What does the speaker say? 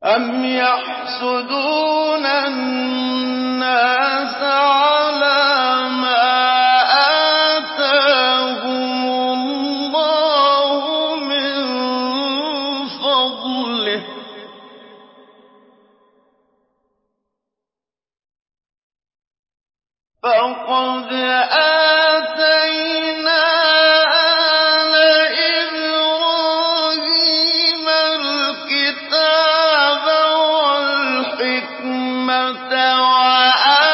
أَمْ يَحْسُدُونَ النَّاسَ عَلَىٰ مَا آتَاهُمُ اللَّهُ مِن فَضْلِهِ ۖ فَقَدْ آتَيْنَا آلَ إِبْرَاهِيمَ الْكِتَابَ وَالْحِكْمَةَ وَآتَيْنَاهُم